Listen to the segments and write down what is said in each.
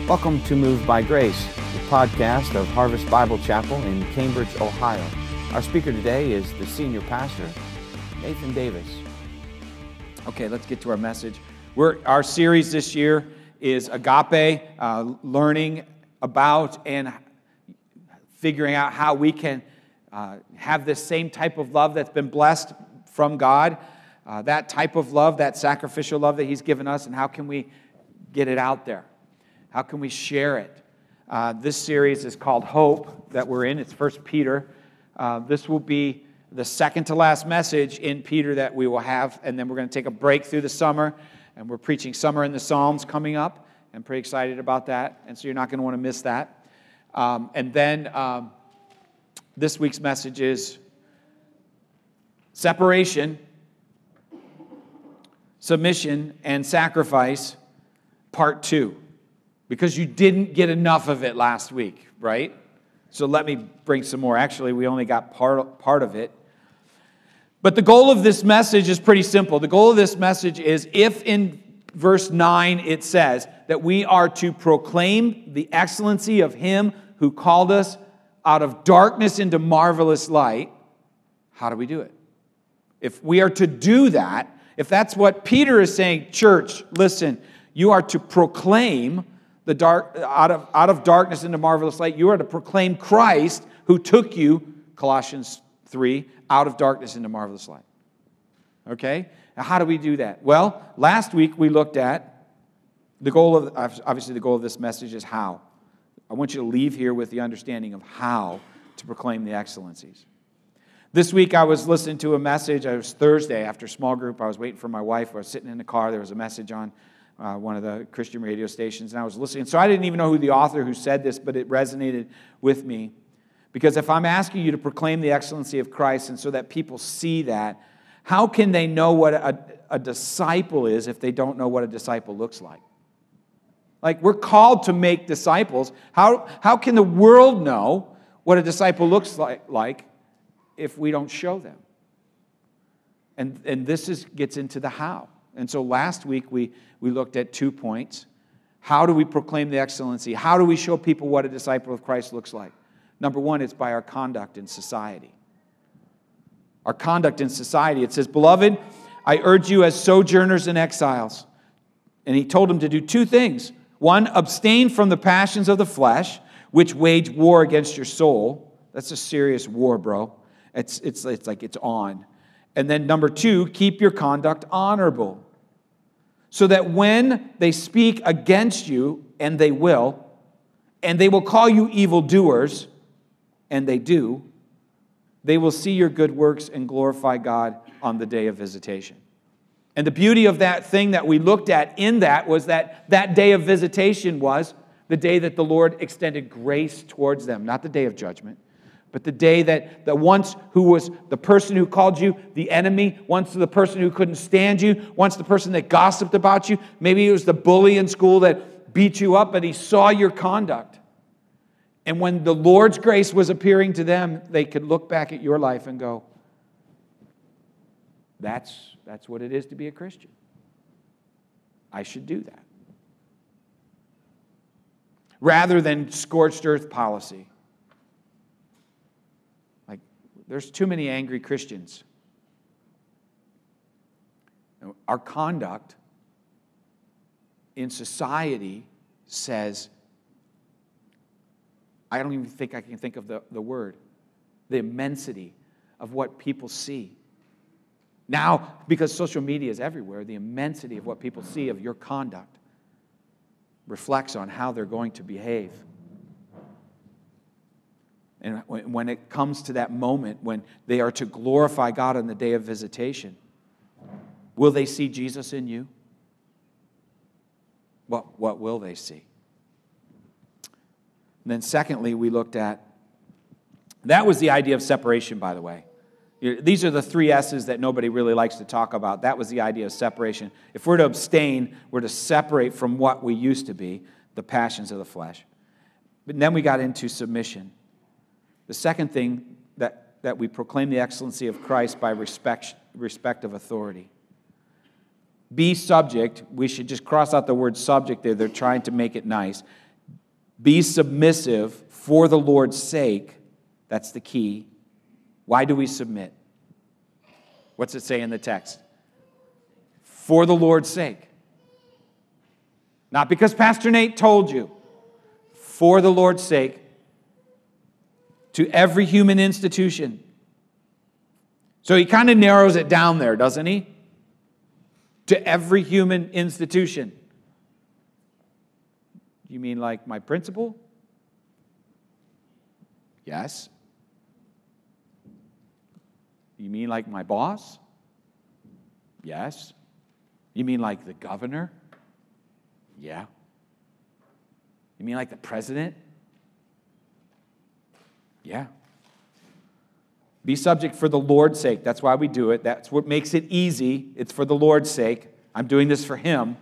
Welcome to Moved by Grace, the podcast of Harvest Bible Chapel in Cambridge, Ohio. Our speaker today is the senior pastor, Nathan Davis. Okay, let's get to our message. Our series this year is Agape, learning about and figuring out how we can have this same type of love that's been blessed from God, that type of love, that sacrificial love that He's given us, and how can we get it out there? How can we share it? This series is called Hope that we're in. It's 1 Peter. This will be the second to last message in Peter that we will have, and then we're going to take a break through the summer, and we're preaching Summer in the Psalms coming up. I'm pretty excited about that, and so you're not going to want to miss that. And then this week's message is Separation, Submission, and Sacrifice, Part 2. Because you didn't get enough of it last week, right? So let me bring some more. Actually, we only got part of it. But the goal of this message is pretty simple. The goal of this message is, if in verse 9 it says that we are to proclaim the excellency of Him who called us out of darkness into marvelous light, how do we do it? If we are to do that, if that's what Peter is saying, church, listen, you are to proclaim the dark out of darkness into marvelous light. You are to proclaim Christ who took you, Colossians 3, out of darkness into marvelous light. Okay? Now, how do we do that? Well, last week we looked at the goal of this message is how. I want you to leave here with the understanding of how to proclaim the excellencies. This week I was listening to a message. It was Thursday after small group. I was waiting for my wife. I was sitting in the car. There was a message on one of the Christian radio stations, and I was listening. So I didn't even know who the author who said this, but it resonated with me. Because if I'm asking you to proclaim the excellency of Christ, and so that people see that, how can they know what a disciple is if they don't know what a disciple looks like? Like, we're called to make disciples. How can the world know what a disciple looks like if we don't show them? And this gets into the how. And so last week we looked at 2 points. How do we proclaim the excellency? How do we show people what a disciple of Christ looks like? Number one, it's by our conduct in society. Our conduct in society. It says, "Beloved, I urge you as sojourners and exiles." And he told them to do 2 things. One, abstain from the passions of the flesh, which wage war against your soul. That's a serious war, bro. It's like it's on. And then number 2, keep your conduct honorable, so that when they speak against you, and they will call you evildoers, and they do, they will see your good works and glorify God on the day of visitation. And the beauty of that thing that we looked at in that was that day of visitation was the day that the Lord extended grace towards them, not the day of judgment. But the day that once who was the person who called you the enemy, once the person who couldn't stand you, once the person that gossiped about you, maybe it was the bully in school that beat you up, but he saw your conduct. And when the Lord's grace was appearing to them, they could look back at your life and go, that's what it is to be a Christian. I should do that. Rather than scorched earth policy. There's too many angry Christians. Our conduct in society says, I don't even think I can think of the word, the immensity of what people see. Now, because social media is everywhere, the immensity of what people see of your conduct reflects on how they're going to behave. And when it comes to that moment when they are to glorify God on the day of visitation, will they see Jesus in you? What will they see? And then secondly, we looked at, that was the idea of separation, by the way. These are the 3 S's that nobody really likes to talk about. That was the idea of separation. If we're to abstain, we're to separate from what we used to be, the passions of the flesh. But then we got into submission. The second thing that we proclaim the excellency of Christ by respect of authority. Be subject. We should just cross out the word subject there. They're trying to make it nice. Be submissive for the Lord's sake. That's the key. Why do we submit? What's it say in the text? For the Lord's sake. Not because Pastor Nate told you. For the Lord's sake. To every human institution. So he kind of narrows it down there, doesn't he? To every human institution. You mean like my principal? Yes. You mean like my boss? Yes. You mean like the governor? Yeah. You mean like the president? Yeah. Be subject for the Lord's sake. That's why we do it. That's what makes it easy. It's for the Lord's sake. I'm doing this for Him.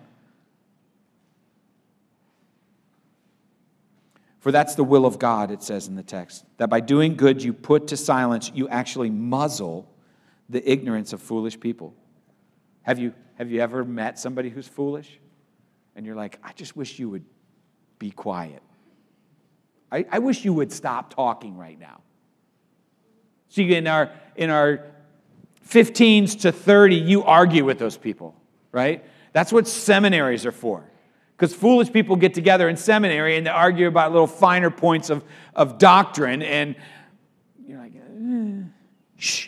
For that's the will of God, it says in the text, that by doing good you put to silence, you actually muzzle the ignorance of foolish people. Have you ever met somebody who's foolish? And you're like, I just wish you would be quiet. I wish you would stop talking right now. See, in our 15s to 30, you argue with those people, right? That's what seminaries are for. Because foolish people get together in seminary and they argue about little finer points of doctrine, and you're like, shh.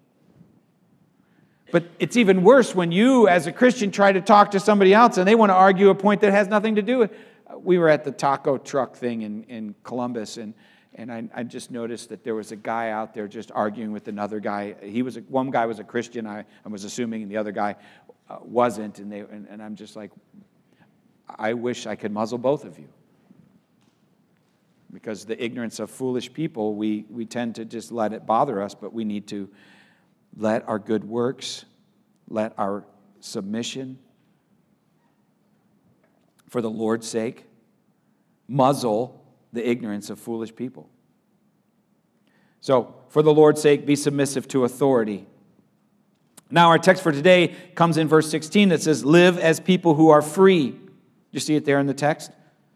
But it's even worse when you, as a Christian, try to talk to somebody else and they want to argue a point that has nothing to do with. We were at the taco truck thing in Columbus, and I just noticed that there was a guy out there just arguing with another guy. One guy was a Christian, I was assuming, and the other guy wasn't. And I'm just like, I wish I could muzzle both of you. Because the ignorance of foolish people, we tend to just let it bother us, but we need to let our good works, let our submission for the Lord's sake, muzzle the ignorance of foolish people. So, for the Lord's sake, be submissive to authority. Now, our text for today comes in verse 16 that says, live as people who are free. You see it there in the text?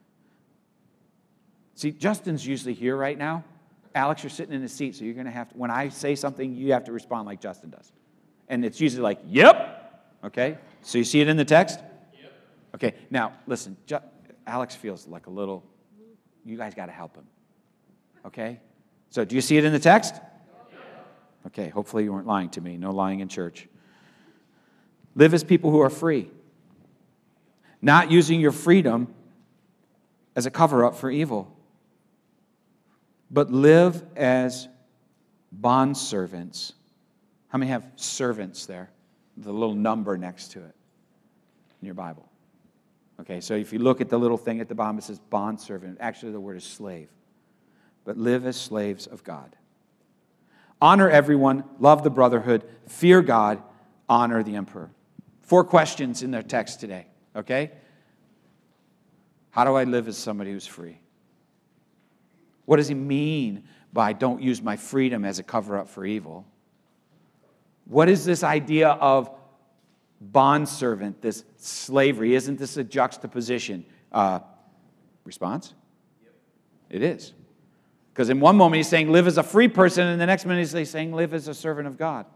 See, Justin's usually here right now. Alex, you're sitting in the seat, so you're going to have to, when I say something, you have to respond like Justin does. And it's usually like, yep. Okay? So you see it in the text? Yep. Okay, now, listen, Alex feels like a little, you guys got to help him. Okay? So do you see it in the text? Yep. Okay, hopefully you weren't lying to me. No lying in church. Live as people who are free. Not using your freedom as a cover-up for evil, but live as bondservants. How many have servants there? The little number next to it in your Bible. Okay, so if you look at the little thing at the bottom, it says bondservant. Actually, the word is slave. But live as slaves of God. Honor everyone, love the brotherhood, fear God, honor the emperor. 4 questions in their text today. Okay? How do I live as somebody who's free? What does he mean by don't use my freedom as a cover-up for evil? What is this idea of bondservant, this slavery? Isn't this a juxtaposition? Response? Yep. It is. Because in one moment he's saying live as a free person, and the next minute he's saying live as a servant of God.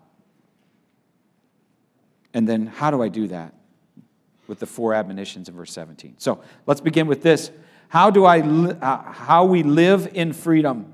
And then how do I do that? With the 4 admonitions in verse 17. So let's begin with this. How we live in freedom.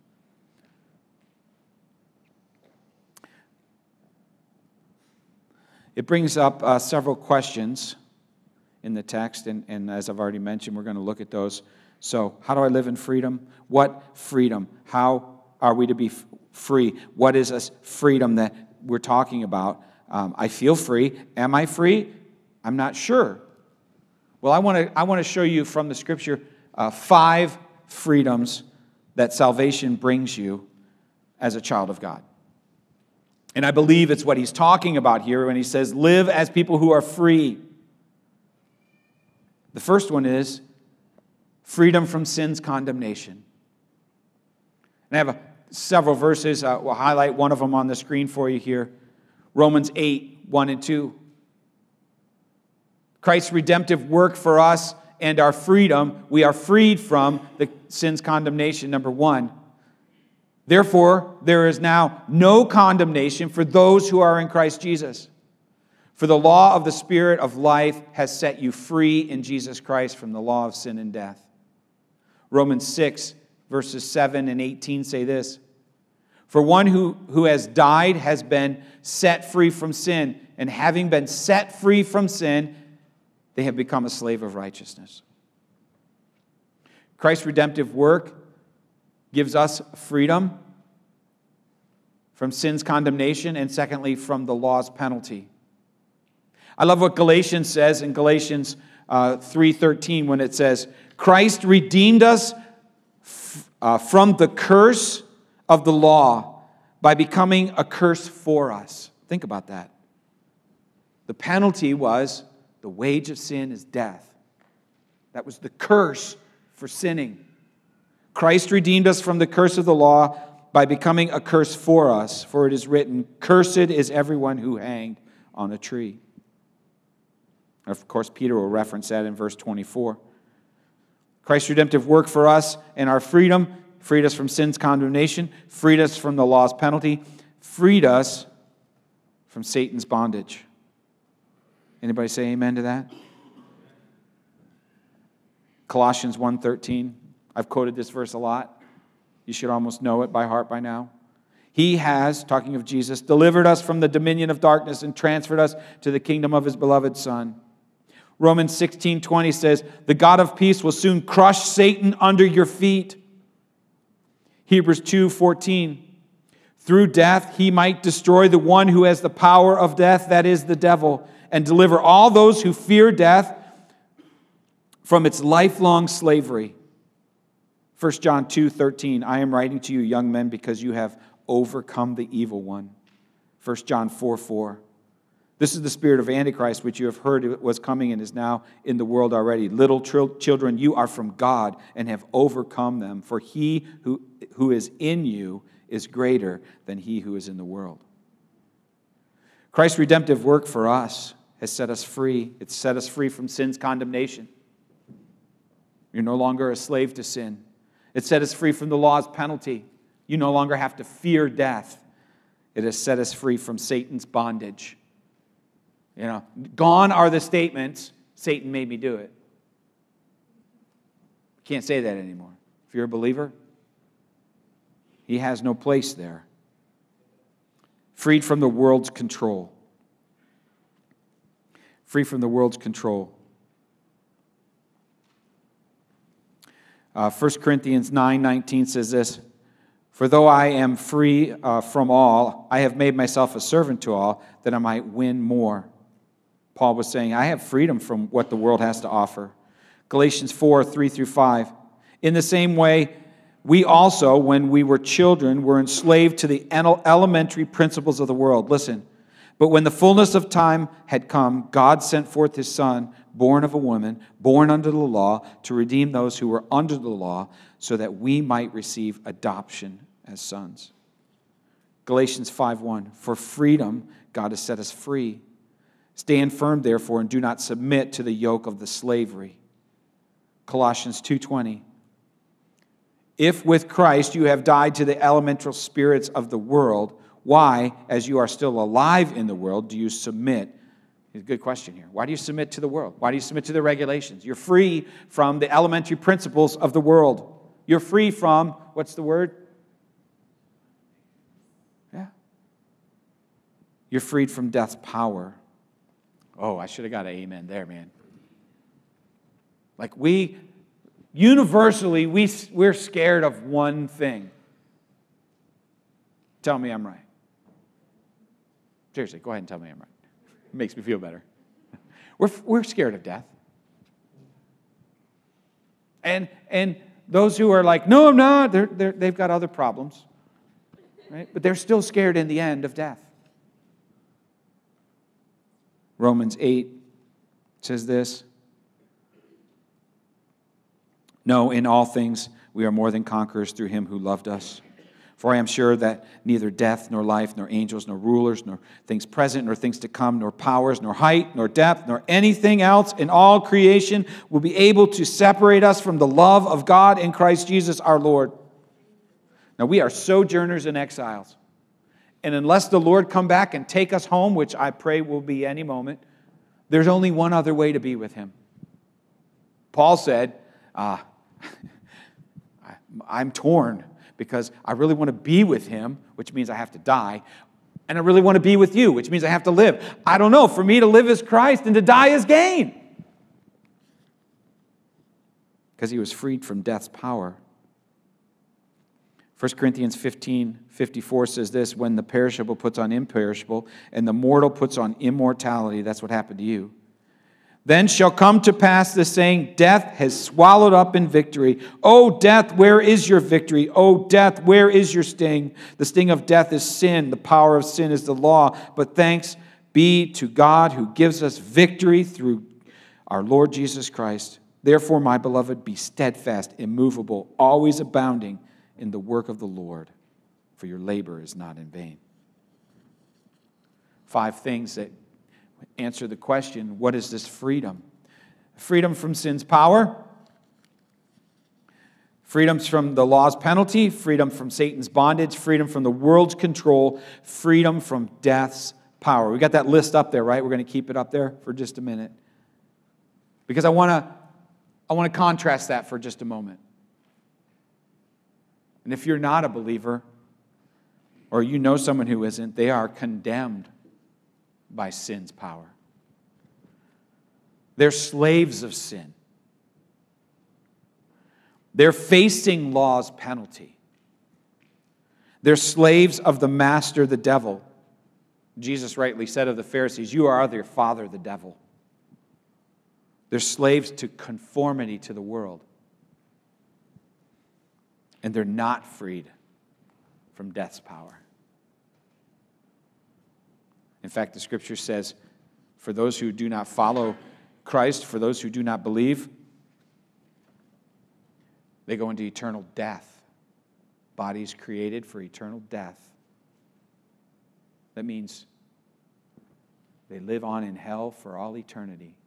It brings up several questions in the text, and as I've already mentioned, we're going to look at those. So, how do I live in freedom? What freedom? How are we to be free? What is this freedom that we're talking about? I feel free. Am I free? I'm not sure. Well, I want to show you from the Scripture 5 freedoms that salvation brings you as a child of God. And I believe it's what he's talking about here when he says, live as people who are free. The first one is freedom from sin's condemnation. And I have several verses. We'll highlight one of them on the screen for you here. Romans 8, 1 and 2. Christ's redemptive work for us and our freedom. We are freed from the sin's condemnation, number one. Therefore, there is now no condemnation for those who are in Christ Jesus. For the law of the Spirit of life has set you free in Jesus Christ from the law of sin and death. Romans 6, verses 7 and 18 say this: For one who has died has been set free from sin, and having been set free from sin, they have become a slave of righteousness. Christ's redemptive work gives us freedom from sin's condemnation, and secondly, from the law's penalty. I love what Galatians says in Galatians 3:13 when it says, Christ redeemed us from the curse of the law by becoming a curse for us. Think about that. The penalty was the wage of sin is death. That was the curse for sinning. Christ redeemed us from the curse of the law by becoming a curse for us. For it is written, Cursed is everyone who hanged on a tree. Of course, Peter will reference that in verse 24. Christ's redemptive work for us and our freedom freed us from sin's condemnation, freed us from the law's penalty, freed us from Satan's bondage. Anybody say amen to that? Colossians 1:13. I've quoted this verse a lot. You should almost know it by heart by now. He has, talking of Jesus, delivered us from the dominion of darkness and transferred us to the kingdom of His beloved Son. Romans 16:20 says, the God of peace will soon crush Satan under your feet. Hebrews 2:14, through death He might destroy the one who has the power of death, that is the devil, and deliver all those who fear death from its lifelong slavery. 1 John 2:13, I am writing to you, young men, because you have overcome the evil one. 1 John 4:4. This is the spirit of Antichrist, which you have heard was coming and is now in the world already. Little children, you are from God and have overcome them, for he who is in you is greater than he who is in the world. Christ's redemptive work for us has set us free. It's set us free from sin's condemnation. You're no longer a slave to sin. It set us free from the law's penalty. You no longer have to fear death. It has set us free from Satan's bondage. You know, gone are the statements, Satan made me do it. Can't say that anymore. If you're a believer, he has no place there. Freed from the world's control. Free from the world's control. 1 Corinthians 9:19 says this, for though I am free from all, I have made myself a servant to all, that I might win more. Paul was saying, I have freedom from what the world has to offer. Galatians 4:3-5. In the same way, we also, when we were children, were enslaved to the elementary principles of the world. Listen, but when the fullness of time had come, God sent forth His Son, born of a woman, born under the law, to redeem those who were under the law, so that we might receive adoption as sons. Galatians 5:1. For freedom, God has set us free. Stand firm, therefore, and do not submit to the yoke of the slavery. Colossians 2:20. If with Christ you have died to the elemental spirits of the world, why, as you are still alive in the world, do you submit? It's a good question here. Why do you submit to the world? Why do you submit to the regulations? You're free from the elementary principles of the world. You're free from, what's the word? Yeah. You're freed from death's power. Oh, I should have got an amen there, man. Like universally, we're scared of one thing. Tell me I'm right. Seriously, go ahead and tell me I'm right. It makes me feel better. We're scared of death. And those who are like, no, I'm not, they've got other problems. Right? But they're still scared in the end of death. Romans 8 says this. No, in all things we are more than conquerors through Him who loved us. For I am sure that neither death, nor life, nor angels, nor rulers, nor things present, nor things to come, nor powers, nor height, nor depth, nor anything else in all creation will be able to separate us from the love of God in Christ Jesus our Lord. Now we are sojourners and exiles. And unless the Lord come back and take us home, which I pray will be any moment, there's only one other way to be with Him. Paul said, I'm torn because I really want to be with Him, which means I have to die, and I really want to be with you, which means I have to live. I don't know. For me to live is Christ and to die is gain. Because he was freed from death's power. 1 Corinthians 15:54 says this, when the perishable puts on imperishable and the mortal puts on immortality, that's what happened to you. Then shall come to pass the saying, death has swallowed up in victory. O death, where is your victory? O death, where is your sting? The sting of death is sin. The power of sin is the law. But thanks be to God who gives us victory through our Lord Jesus Christ. Therefore, my beloved, be steadfast, immovable, always abounding in the work of the Lord, for your labor is not in vain. 5 things that answer the question, what is this freedom? Freedom from sin's power, freedom from the law's penalty, freedom from Satan's bondage, freedom from the world's control, freedom from death's power. We got that list up there, right? We're going to keep it up there for just a minute. Because I want to contrast that for just a moment. And if you're not a believer, or you know someone who isn't, they are condemned by sin's power. They're slaves of sin. They're facing law's penalty. They're slaves of the master, the devil. Jesus rightly said of the Pharisees, you are of your father, the devil. They're slaves to conformity to the world. And they're not freed from death's power. In fact, the Scripture says, for those who do not follow Christ, for those who do not believe, they go into eternal death. Bodies created for eternal death. That means they live on in hell for all eternity.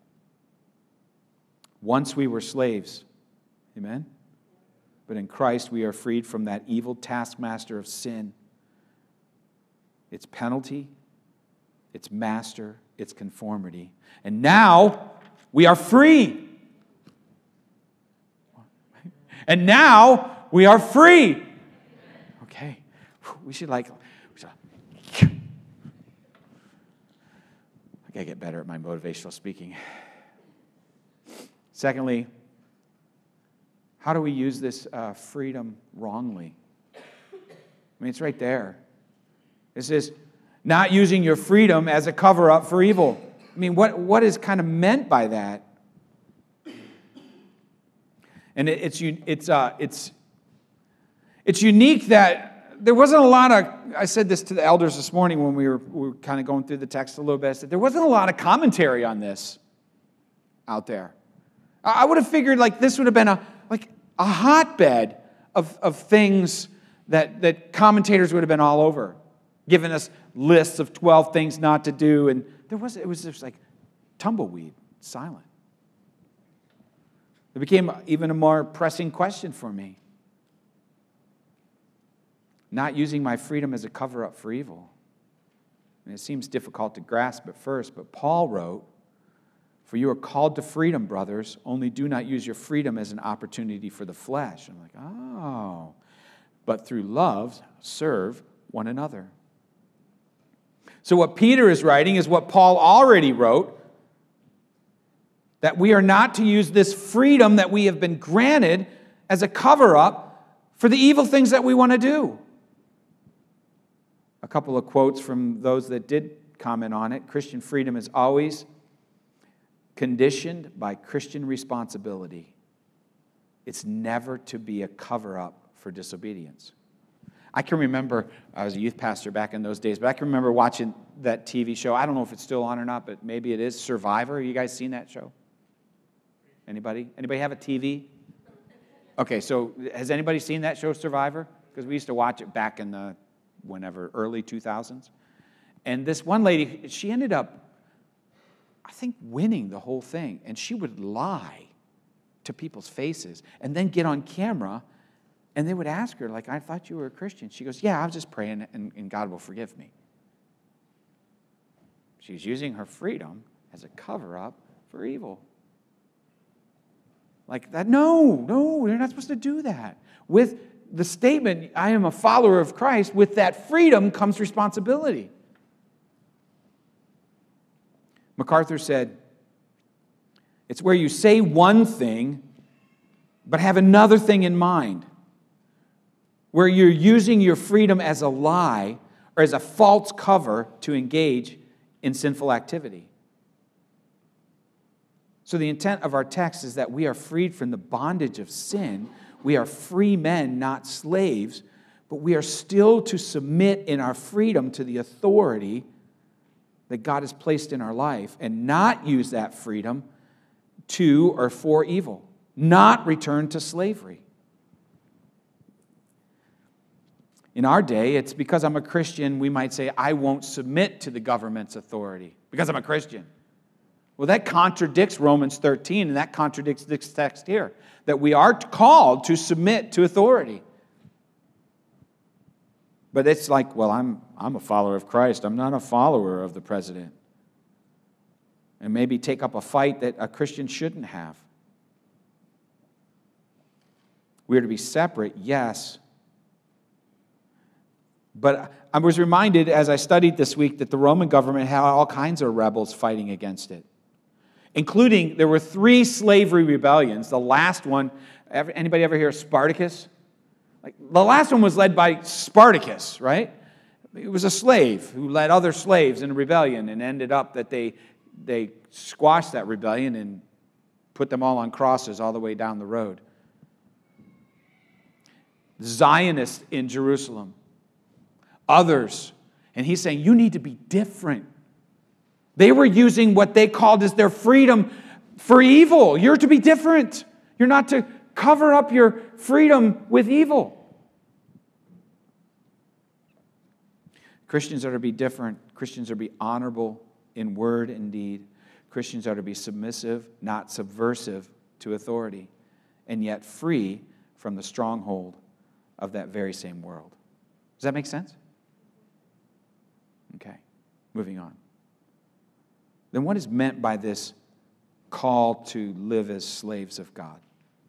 Once we were slaves, amen? But in Christ we are freed from that evil taskmaster of sin. Its penalty, its master, its conformity. And now we are free. And now we are free. Okay. We should I gotta get better at my motivational speaking. Secondly, how do we use this freedom wrongly? I mean, it's right there. It says, not using your freedom as a cover-up for evil. I mean, what is kind of meant by that? And it's unique that there wasn't a lot of, I said this to the elders this morning when we were kind of going through the text a little bit, I said there wasn't a lot of commentary on this out there. I would have figured like this would have been a hotbed of things that commentators would have been all over, giving us lists of 12 things not to do, and it was just like tumbleweed, silent. It became even a more pressing question for me. Not using my freedom as a cover-up for evil. And it seems difficult to grasp at first, but Paul wrote, for you are called to freedom, brothers, only do not use your freedom as an opportunity for the flesh. I'm like, oh. But through love, serve one another. So what Peter is writing is what Paul already wrote, that we are not to use this freedom that we have been granted as a cover-up for the evil things that we want to do. A couple of quotes from those that did comment on it. Christian freedom is always conditioned by Christian responsibility. It's never to be a cover-up for disobedience. I can remember, I was a youth pastor back in those days, but I can remember watching that TV show. I don't know if it's still on or not, but maybe it is. Survivor. You guys seen that show? Anybody? Anybody have a TV? Okay, so has anybody seen that show, Survivor? because we used to watch it back in the early 2000s. And this one lady, she ended up, I think, winning the whole thing. And she would lie to people's faces and then get on camera, and they would ask her, like, I thought you were a Christian. She goes, yeah, I was just praying, and God will forgive me. She's using her freedom as a cover-up for evil. Like that, no, you're not supposed to do that. With the statement, I am a follower of Christ, with that freedom comes responsibility. MacArthur said, it's where you say one thing, but have another thing in mind. Where you're using your freedom as a lie or as a false cover to engage in sinful activity. So the intent of our text is that we are freed from the bondage of sin. We are free men, not slaves, but we are still to submit in our freedom to the authority that God has placed in our life and not use that freedom to or for evil, not return to slavery. In our day, it's because I'm a Christian, we might say, I won't submit to the government's authority because I'm a Christian. Well, that contradicts Romans 13, and that contradicts this text here, that we are called to submit to authority. But it's like, well, I'm a follower of Christ. I'm not a follower of the president. And maybe take up a fight that a Christian shouldn't have. We are to be separate, yes. But I was reminded as I studied this week that the Roman government had all kinds of rebels fighting against it. Including, there were 3 slavery rebellions. The last one, anybody ever hear of Spartacus? The last one was led by Spartacus, right? He was a slave who led other slaves in a rebellion and ended up that they squashed that rebellion and put them all on crosses all the way down the road. Zionists in Jerusalem. Others. And he's saying, you need to be different. They were using what they called as their freedom for evil. You're to be different. You're not to cover up your freedom with evil. Christians are to be different. Christians are to be honorable in word and deed. Christians are to be submissive, not subversive to authority, and yet free from the stronghold of that very same world. Does that make sense? Okay, moving on. Then what is meant by this call to live as slaves of God?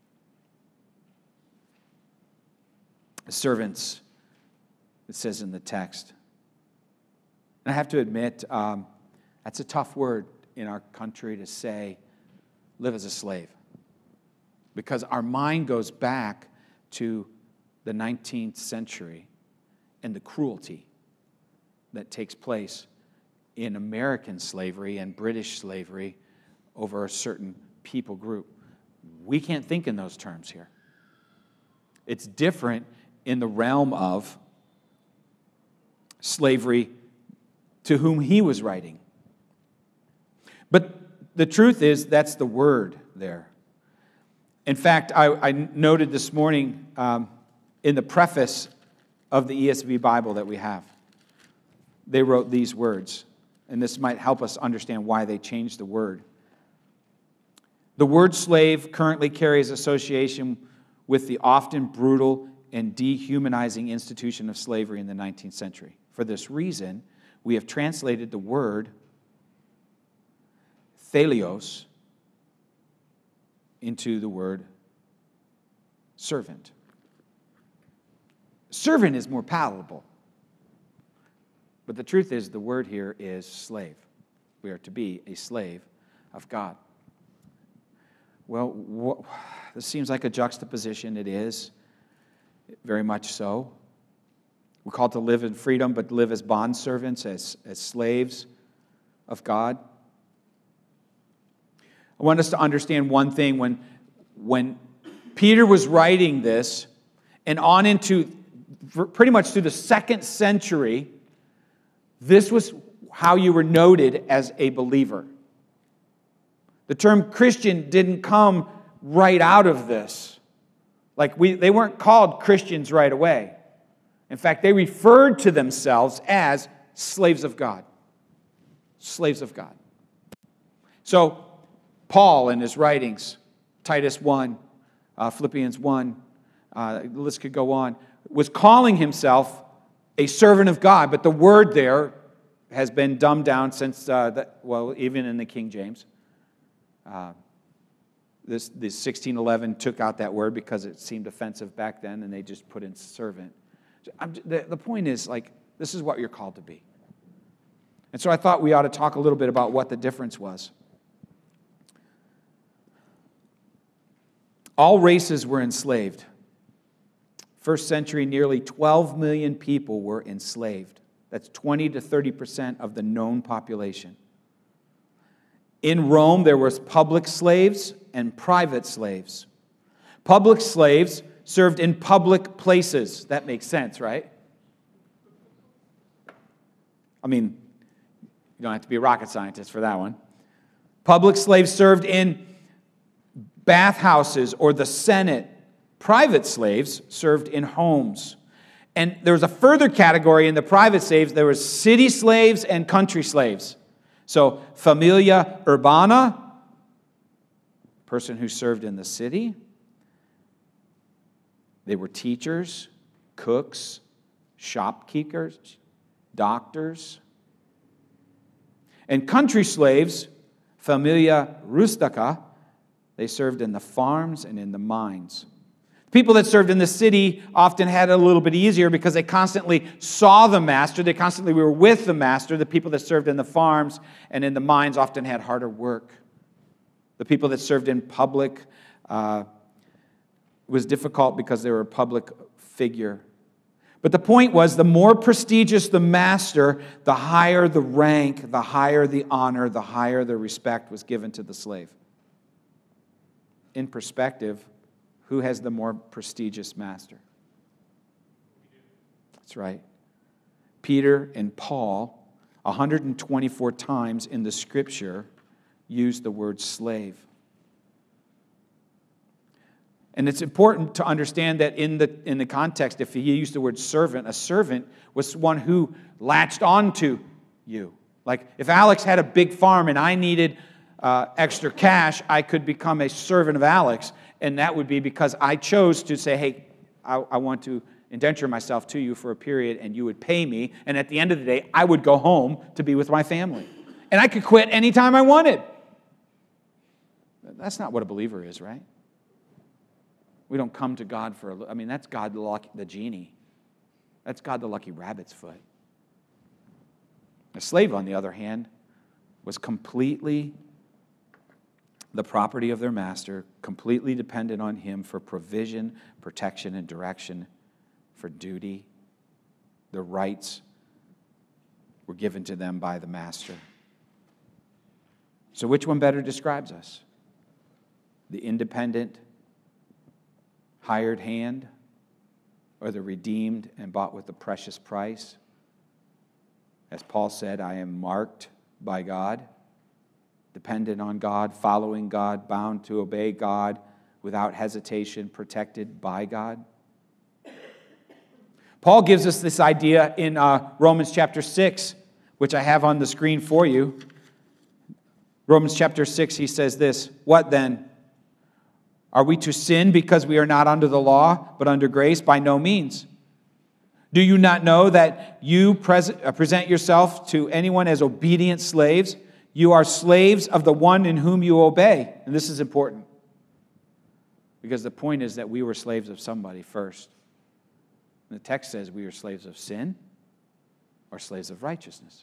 Servants, it says in the text. And I have to admit, that's a tough word in our country to say, live as a slave. Because our mind goes back to the 19th century and the cruelty that takes place in American slavery and British slavery over a certain people group. We can't think in those terms here. It's different in the realm of slavery to whom he was writing. But the truth is, that's the word there. In fact, I noted this morning in the preface of the ESV Bible that we have, they wrote these words. And this might help us understand why they changed the word. The word slave currently carries association with the often brutal and dehumanizing institution of slavery in the 19th century. For this reason, we have translated the word thelios into the word servant. Servant is more palatable. But the truth is, the word here is slave. We are to be a slave of God. Well, this seems like a juxtaposition. It is, very much so. We're called to live in freedom, but live as bondservants, as slaves of God. I want us to understand one thing. When Peter was writing this, and on into pretty much through the 2nd century, this was how you were noted as a believer. The term Christian didn't come right out of this. They weren't called Christians right away. In fact, they referred to themselves as slaves of God. Slaves of God. So, Paul in his writings, Titus 1, Philippians 1, the list could go on, was calling himself a servant of God, but the word there has been dumbed down since, even in the King James. This 1611 took out that word because it seemed offensive back then, and they just put in servant. The point is, this is what you're called to be. And so I thought we ought to talk a little bit about what the difference was. All races were enslaved. First century, nearly 12 million people were enslaved. That's 20 to 30% of the known population. In Rome, there was public slaves and private slaves. Public slaves served in public places. That makes sense, right? I mean, you don't have to be a rocket scientist for that one. Public slaves served in bathhouses or the Senate. Private slaves served in homes. And there was a further category in the private slaves. There was city slaves and country slaves. So, familia urbana, person who served in the city. They were teachers, cooks, shopkeepers, doctors. And country slaves, familia rustica, they served in the farms and in the mines. People that served in the city often had it a little bit easier because they constantly saw the master. They constantly were with the master. The people that served in the farms and in the mines often had harder work. The people that served in public was difficult because they were a public figure. But the point was, the more prestigious the master, the higher the rank, the higher the honor, the higher the respect was given to the slave. In perspective, who has the more prestigious master? That's right. Peter and Paul, 124 times in the Scripture, used the word slave. And it's important to understand that in the context, if he used the word servant, a servant was one who latched onto you. Like if Alex had a big farm and I needed extra cash, I could become a servant of Alex. And that would be because I chose to say, hey, I want to indenture myself to you for a period, and you would pay me. And at the end of the day, I would go home to be with my family. And I could quit anytime I wanted. That's not what a believer is, right? We don't come to God that's God the genie. That's God the lucky rabbit's foot. A slave, on the other hand, was completely the property of their master, completely dependent on him for provision, protection, and direction, for duty. The rights were given to them by the master. So which one better describes us? The independent, hired hand, or the redeemed and bought with a precious price? As Paul said, I am marked by God, dependent on God, following God, bound to obey God, without hesitation, protected by God. Paul gives us this idea in Romans chapter 6, which I have on the screen for you. Romans chapter 6, he says this, "What then? Are we to sin because we are not under the law, but under grace? By no means. Do you not know that you present yourself to anyone as obedient slaves? You are slaves of the one in whom you obey." And this is important, because the point is that we were slaves of somebody first. And the text says we are slaves of sin or slaves of righteousness.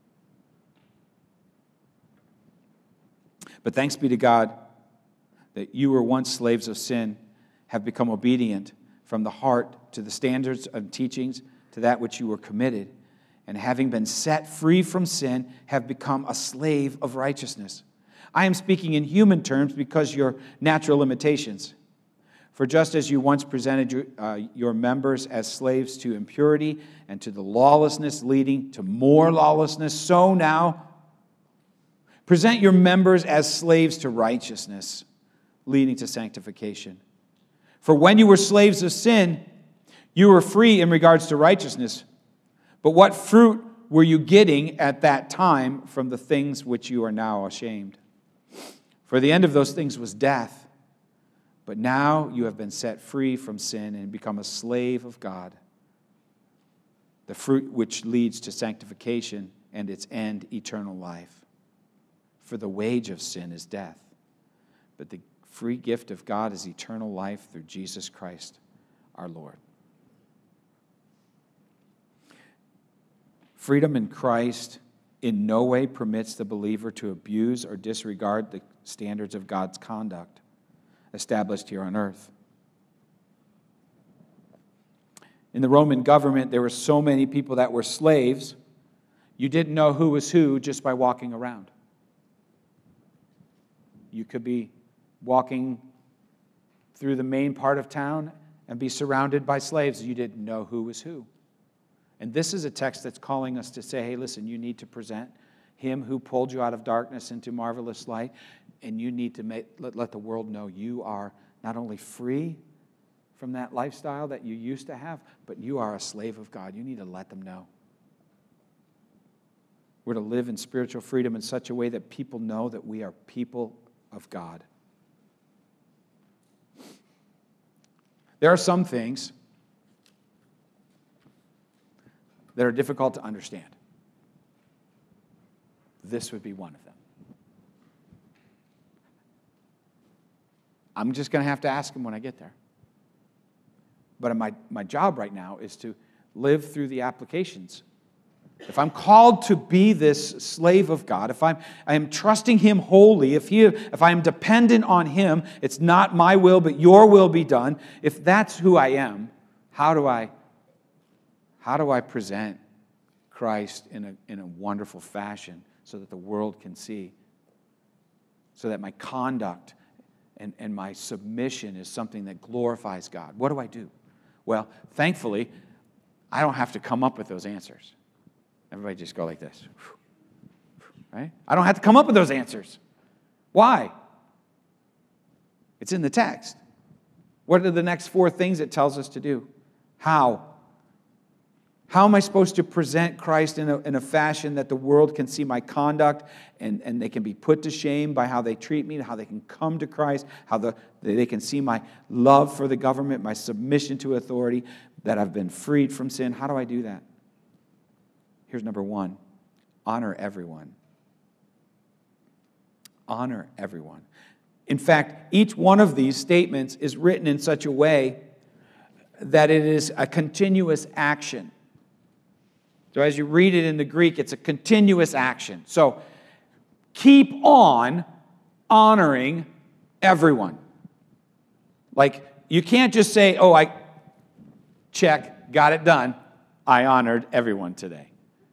But thanks be to God that you were once slaves of sin, have become obedient from the heart to the standards and teachings to that which you were committed, and having been set free from sin, have become a slave of righteousness. I am speaking in human terms because your natural limitations. For just as you once presented your members as slaves to impurity and to the lawlessness leading to more lawlessness, so now present your members as slaves to righteousness, leading to sanctification. For when you were slaves of sin, You were free in regards to righteousness, but what fruit were you getting at that time from the things which you are now ashamed? For the end of those things was death, but now you have been set free from sin and become a slave of God. The fruit which leads to sanctification and its end, eternal life. For the wage of sin is death, but the free gift of God is eternal life through Jesus Christ our Lord. Freedom in Christ in no way permits the believer to abuse or disregard the standards of God's conduct established here on earth. In the Roman government, there were so many people that were slaves, you didn't know who was who just by walking around. You could be walking through the main part of town and be surrounded by slaves. You didn't know who was who. And this is a text that's calling us to say, hey, listen, you need to present him who pulled you out of darkness into marvelous light, and you need to let the world know you are not only free from that lifestyle that you used to have, but you are a slave of God. You need to let them know. We're to live in spiritual freedom in such a way that people know that we are people of God. There are some things that are difficult to understand. This would be one of them. I'm just going to have to ask him when I get there. But my job right now is to live through the applications. If I'm called to be this slave of God, if I am trusting him wholly, if I am dependent on him, it's not my will, but your will be done. If that's who I am, how do I present Christ in a wonderful fashion so that the world can see? So that my conduct and my submission is something that glorifies God. What do I do? Well, thankfully, I don't have to come up with those answers. Everybody just go like this. Right? I don't have to come up with those answers. Why? It's in the text. What are the next 4 things it tells us to do? How? How am I supposed to present Christ in a fashion that the world can see my conduct and they can be put to shame by how they treat me, how they can come to Christ, how they can see my love for the government, my submission to authority, that I've been freed from sin? How do I do that? Here's number 1. Honor everyone. Honor everyone. In fact, each one of these statements is written in such a way that it is a continuous action. So as you read it in the Greek, it's a continuous action. So keep on honoring everyone. Like, you can't just say, oh, I check, got it done. I honored everyone today.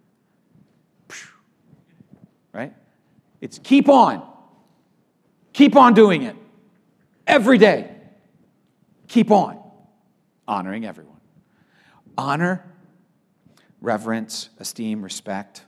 Right? It's keep on. Keep on doing it. Every day. Keep on honoring everyone. Honor, reverence, esteem, respect.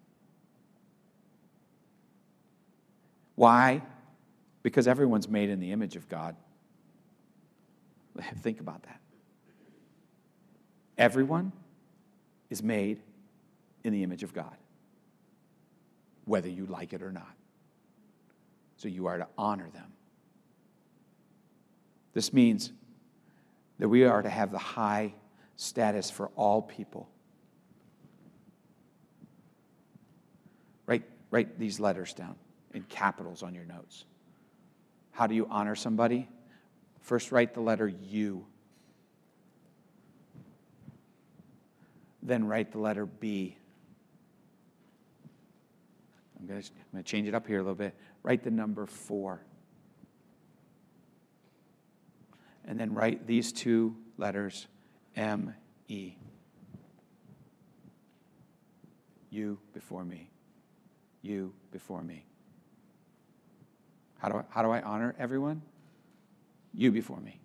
Why? Because everyone's made in the image of God. Think about that. Everyone is made in the image of God, whether you like it or not. So you are to honor them. This means that we are to have the high status for all people. Write these letters down in capitals on your notes. How do you honor somebody? First, write the letter U. Then write the letter B. I'm going to change it up here a little bit. Write the number 4. And then write these 2 letters, M-E. You before me. You before me. How do I honor everyone? You before me.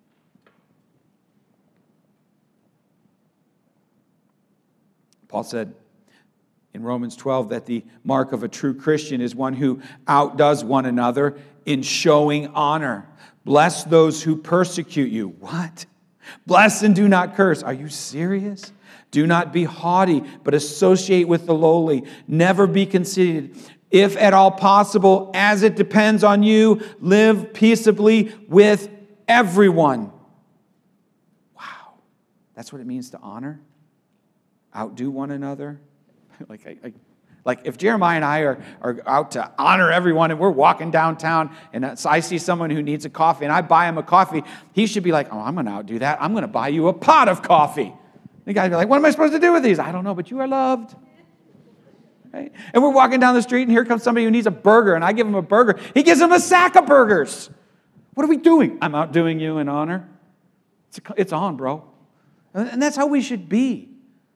Paul said in Romans 12 that the mark of a true Christian is one who outdoes one another in showing honor. Bless those who persecute you. What? Bless and do not curse. Are you serious? Do not be haughty, but associate with the lowly. Never be conceited. If at all possible, as it depends on you, live peaceably with everyone. Wow. That's what it means to honor? Outdo one another? Like if Jeremiah and I are out to honor everyone and we're walking downtown and I see someone who needs a coffee and I buy him a coffee, he should be like, oh, I'm going to outdo that. I'm going to buy you a pot of coffee. The guy would be like, what am I supposed to do with these? I don't know, but you are loved. Right? And we're walking down the street and here comes somebody who needs a burger and I give him a burger. He gives him a sack of burgers. What are we doing? I'm outdoing you in honor. It's on, bro. And that's how we should be.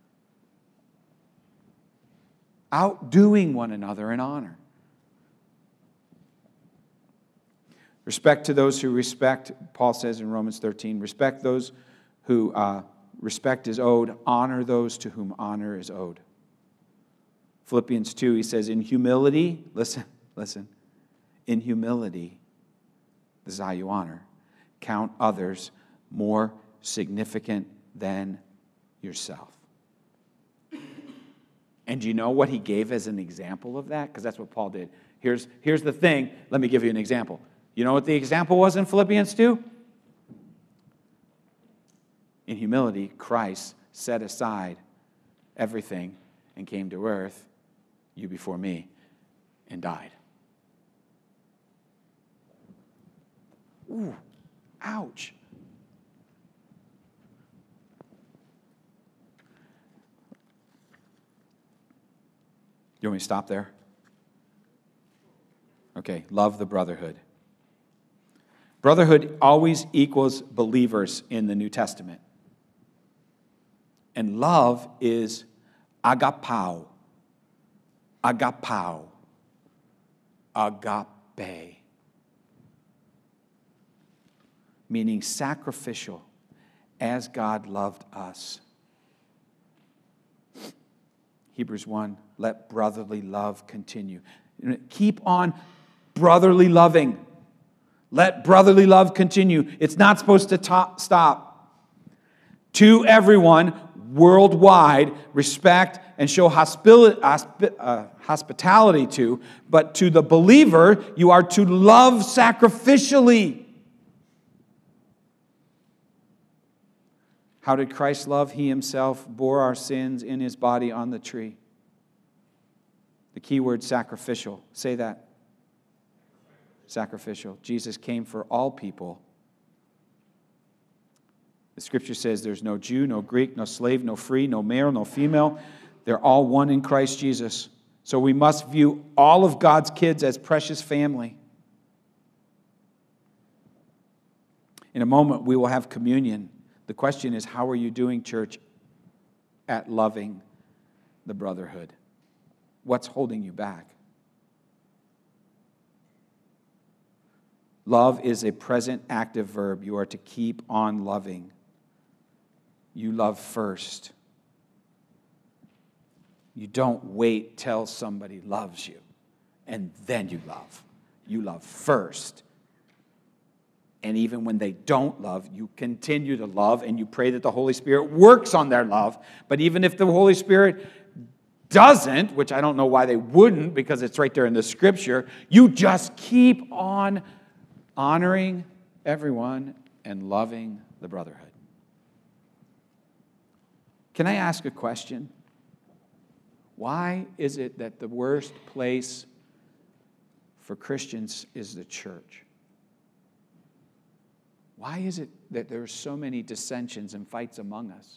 Outdoing one another in honor. Respect to those who respect, Paul says in Romans 13, respect those who respect is owed, honor those to whom honor is owed. Philippians 2, he says, in humility, listen, in humility, this is how you honor, count others more significant than yourself. And do you know what he gave as an example of that? Because that's what Paul did. Here's the thing. Let me give you an example. You know what the example was in Philippians 2? In humility, Christ set aside everything and came to earth, you before me, and died. Ooh, ouch. You want me to stop there? Okay, love the brotherhood. Brotherhood always equals believers in the New Testament. And love is agapao. Agapao. Agape. Meaning sacrificial, as God loved us. Hebrews 1, let brotherly love continue. Keep on brotherly loving. Let brotherly love continue. It's not supposed to stop. To everyone, worldwide, respect and show hospitality to, but to the believer, you are to love sacrificially. How did Christ love? He himself bore our sins in his body on the tree. The key word, sacrificial. Say that. Sacrificial. Jesus came for all people. The scripture says there's no Jew, no Greek, no slave, no free, no male, no female. They're all one in Christ Jesus. So we must view all of God's kids as precious family. In a moment, we will have communion. The question is, how are you doing, church, at loving the brotherhood? What's holding you back? Love is a present active verb. You are to keep on loving. You love first. You don't wait till somebody loves you and then you love. You love first. And even when they don't love, you continue to love and you pray that the Holy Spirit works on their love. But even if the Holy Spirit doesn't, which I don't know why they wouldn't because it's right there in the scripture, you just keep on honoring everyone and loving the brotherhood. Can I ask a question? Why is it that the worst place for Christians is the church? Why is it that there are so many dissensions and fights among us?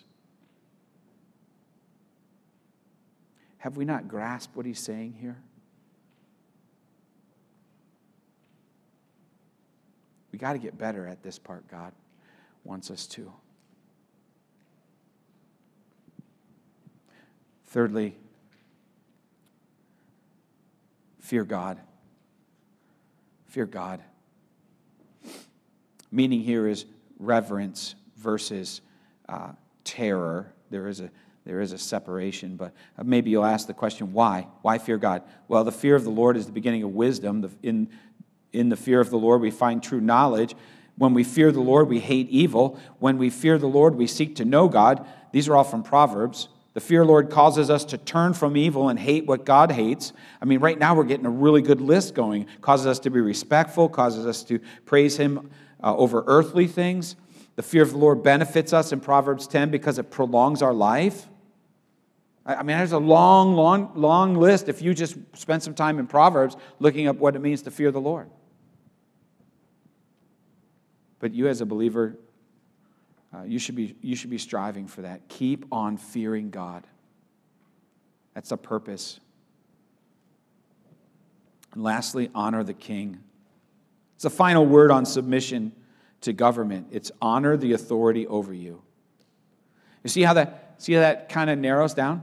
Have we not grasped what he's saying here? We got to get better at this part God wants us to. Thirdly, fear God. Fear God. Meaning here is reverence versus terror. There is a separation, but maybe you'll ask the question, why? Why fear God? Well, the fear of the Lord is the beginning of wisdom. In the fear of the Lord, we find true knowledge. When we fear the Lord, we hate evil. When we fear the Lord, we seek to know God. These are all from Proverbs. The fear of the Lord causes us to turn from evil and hate what God hates. I mean, right now we're getting a really good list going. Causes us to be respectful, causes us to praise Him over earthly things. The fear of the Lord benefits us in Proverbs 10 because it prolongs our life. I mean, there's a long list if you just spend some time in Proverbs looking up what it means to fear the Lord. But you as a believer, you should be striving for that. Keep on fearing God. That's the purpose. And lastly, honor the king. It's a final word on submission to government. It's honor the authority over you. You see how that kind of narrows down?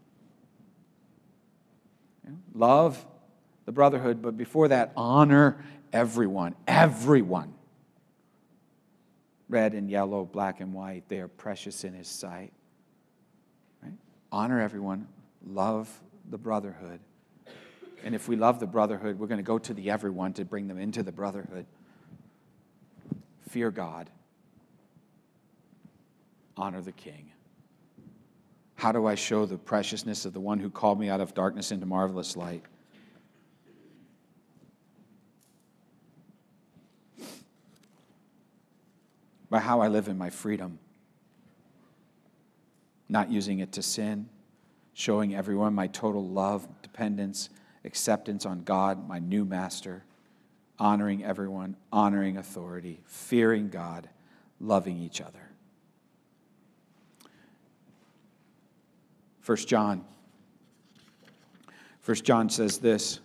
Love the brotherhood, but before that, honor everyone. Everyone. Red and yellow, black and white, they are precious in His sight. Right? Honor everyone. Love the brotherhood. And if we love the brotherhood, we're going to go to the everyone to bring them into the brotherhood. Fear God. Honor the King. How do I show the preciousness of the one who called me out of darkness into marvelous light? By how I live in my freedom. Not using it to sin. Showing everyone my total love, dependence, acceptance on God, my new master. Honoring everyone, honoring authority, fearing God, loving each other. 1 John. 1 John says this.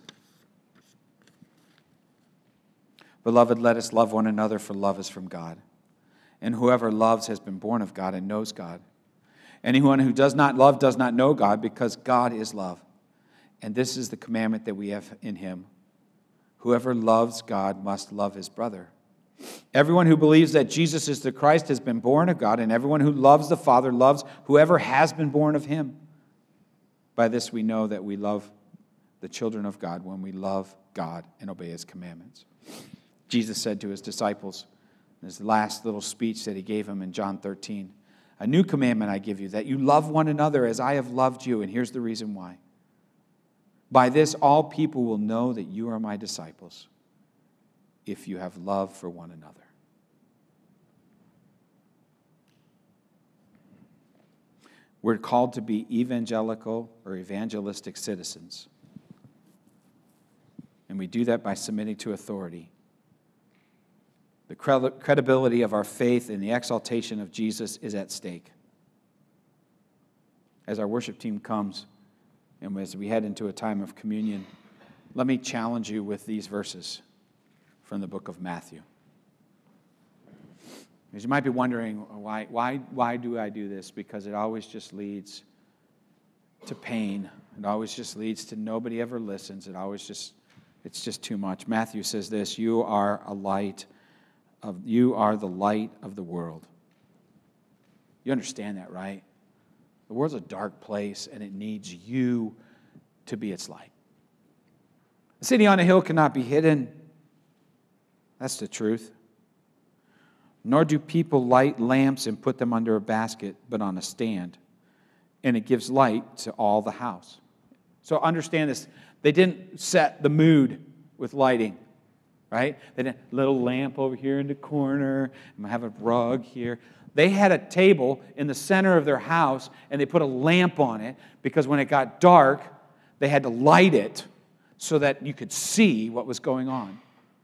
Beloved, let us love one another, for love is from God. And whoever loves has been born of God and knows God. Anyone who does not love does not know God, because God is love. And this is the commandment that we have in Him. Whoever loves God must love his brother. Everyone who believes that Jesus is the Christ has been born of God, and everyone who loves the Father loves whoever has been born of Him. By this we know that we love the children of God, when we love God and obey His commandments. Jesus said to His disciples, in His last little speech that He gave them in John 13, a new commandment I give you, that you love one another as I have loved you. And here's the reason why. By this all people will know that you are my disciples, if you have love for one another. We're called to be evangelical or evangelistic citizens. And we do that by submitting to authority. The credibility of our faith and the exaltation of Jesus is at stake. As our worship team comes, and as we head into a time of communion, let me challenge you with these verses from the book of Matthew. Because you might be wondering, why do I do this? Because it always just leads to pain. It always just leads to nobody ever listens. It's just too much. Matthew says this, you are the light of the world. You understand that, right? The world's a dark place, and it needs you to be its light. A city on a hill cannot be hidden. That's the truth. Nor do people light lamps and put them under a basket, but on a stand. And it gives light to all the house. So understand this. They didn't set the mood with lighting, right? They didn't little lamp over here in the corner, and have a rug here. They had a table in the center of their house, and they put a lamp on it because when it got dark, they had to light it so that you could see what was going on.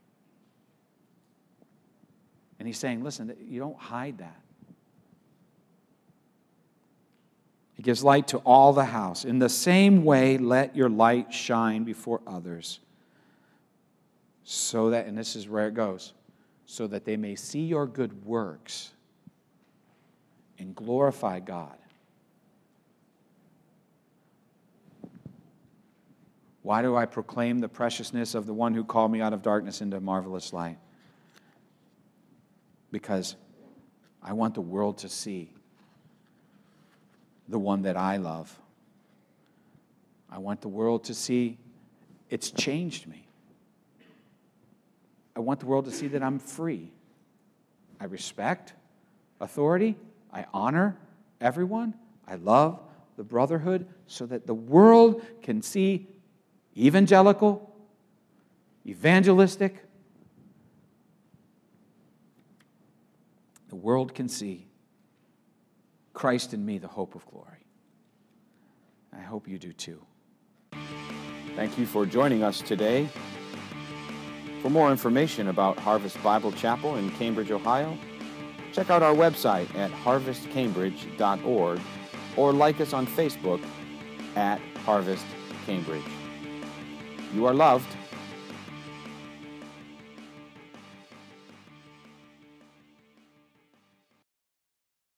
And he's saying, listen, you don't hide that. It gives light to all the house. In the same way, let your light shine before others, so that, and this is where it goes, so that they may see your good works and glorify God. Why do I proclaim the preciousness of the one who called me out of darkness into marvelous light? Because I want the world to see the one that I love. I want the world to see it's changed me. I want the world to see that I'm free. I respect authority. I honor everyone. I love the brotherhood so that the world can see evangelical, evangelistic. The world can see Christ in me, the hope of glory. I hope you do too. Thank you for joining us today. For more information about Harvest Bible Chapel in Cambridge, Ohio, check out our website at harvestcambridge.org or like us on Facebook at Harvest Cambridge. You are loved.